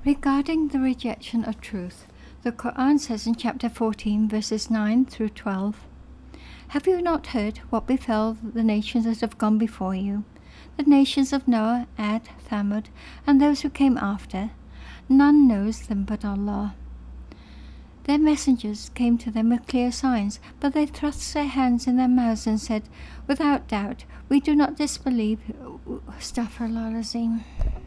Regarding the rejection of truth, the Quran says in chapter 14, verses 9 through 12, "Have you not heard what befell the nations that have gone before you, the nations of Noah, Ad, Thamud, and those who came after? None knows them but Allah. Their messengers came to them with clear signs, but they thrust their hands in their mouths and said, 'Without doubt, we do not disbelieve.'" Astaghfirullah Azim.